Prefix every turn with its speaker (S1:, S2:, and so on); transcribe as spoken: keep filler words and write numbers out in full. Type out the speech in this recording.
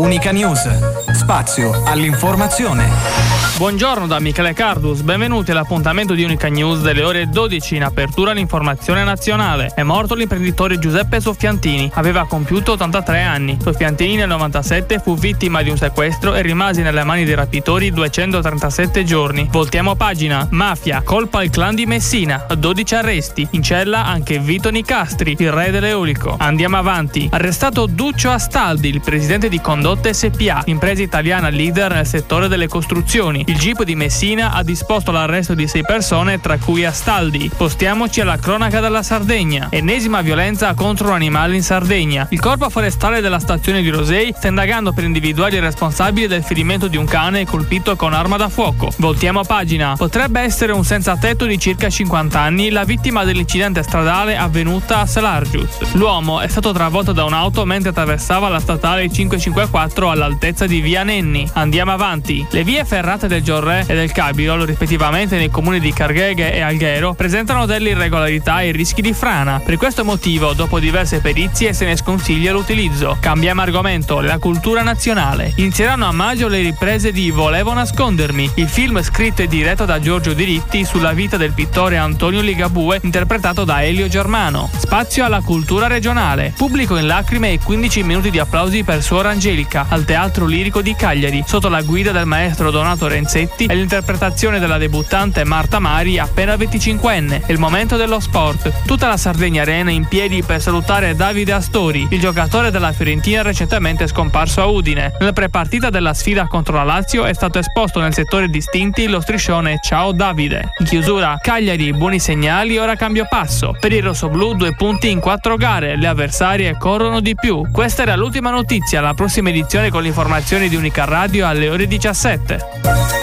S1: Unica News, spazio all'informazione.
S2: Buongiorno da Michele Cardus, benvenuti all'appuntamento di Unica News delle ore dodici. In apertura l'informazione nazionale. È morto l'imprenditore Giuseppe Soffiantini, aveva compiuto ottantatré anni. Soffiantini nel novantasette fu vittima di un sequestro e rimase nelle mani dei rapitori duecentotrentasette giorni. Voltiamo pagina. Mafia, colpa al clan di Messina, dodici arresti. In cella anche Vito Nicastri, il re dell'eolico. Andiamo avanti. Arrestato Duccio Astaldi, il presidente di Condotte S P A, impresa italiana leader nel settore delle costruzioni. Il G I P di Messina ha disposto l'arresto di sei persone, tra cui Astaldi. Spostiamoci alla cronaca della Sardegna. Ennesima violenza contro un animale in Sardegna. Il corpo forestale della stazione di Rosei sta indagando per individuare il responsabile del ferimento di un cane colpito con arma da fuoco. Voltiamo pagina. Potrebbe essere un senza tetto di circa cinquanta anni la vittima dell'incidente stradale avvenuta a Selargius. L'uomo è stato travolto da un'auto mentre attraversava la statale cinquecentocinquantaquattro all'altezza di via Nenni. Andiamo avanti. Le vie ferrate del Giorrè e del Cabirol, rispettivamente nei comuni di Cargheghe e Alghero, presentano delle irregolarità e rischi di frana. Per questo motivo, dopo diverse perizie, se ne sconsiglia l'utilizzo. Cambiamo argomento. La cultura nazionale. Inizieranno a maggio le riprese di Volevo nascondermi, il film scritto e diretto da Giorgio Diritti sulla vita del pittore Antonio Ligabue, interpretato da Elio Germano. Spazio alla cultura regionale. Pubblico in lacrime e quindici minuti di applausi per Suor Angelica al Teatro Lirico di Cagliari, sotto la guida del maestro Donato Renzetti e l'interpretazione della debuttante Marta Mari, appena venticinquenne. È il momento dello sport. Tutta la Sardegna Arena in piedi per salutare Davide Astori, il giocatore della Fiorentina recentemente scomparso a Udine. Nella prepartita della sfida contro la Lazio è stato esposto nel settore distinti lo striscione Ciao Davide. In chiusura, Cagliari, buoni segnali, ora cambio passo. Per i rossoblù due punti in quattro gare, le avversarie corrono di più. Questa era l'ultima notizia, la prossima edizione con le informazioni di Unica Radio alle ore diciassette.